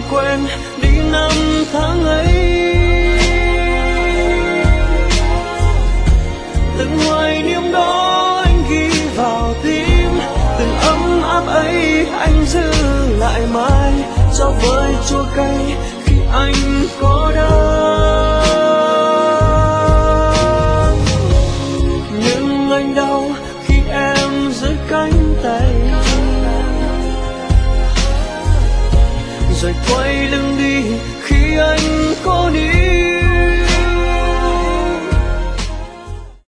quên đi năm tháng ấy. Từng hoài niệm đó anh ghi vào tim, từng ấm áp ấy anh giữ lại mãi, cho với chua cay khi anh có đắng. Nhưng anh đau khi em giữ cánh tay, rồi quay lưng đi khi anh có níu.